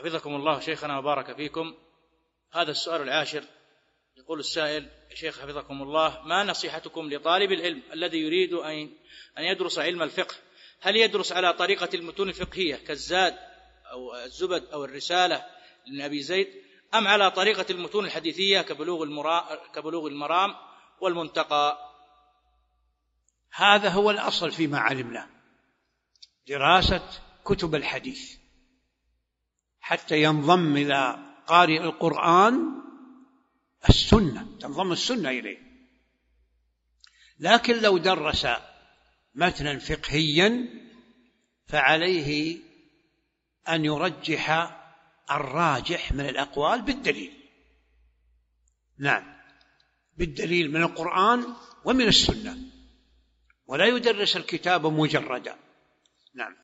حفظكم الله شيخنا وبارك فيكم. هذا السؤال العاشر، يقول السائل: يا شيخ حفظكم الله، ما نصيحتكم لطالب العلم الذي يريد أن يدرس علم الفقه؟ هل يدرس على طريقة المتون الفقهية كالزاد أو الزبد أو الرسالة لابن أبي زيد، أم على طريقة المتون الحديثية كبلوغ المرام والمنتقى؟ هذا هو الأصل فيما علمنا، دراسة كتب الحديث حتى ينضم إلى قارئ القرآن السنة، تنضم السنة إليه. لكن لو درس متنا فقهيا فعليه أن يرجح الراجح من الأقوال بالدليل، نعم، بالدليل من القرآن ومن السنة، ولا يدرس الكتاب مجردا. نعم.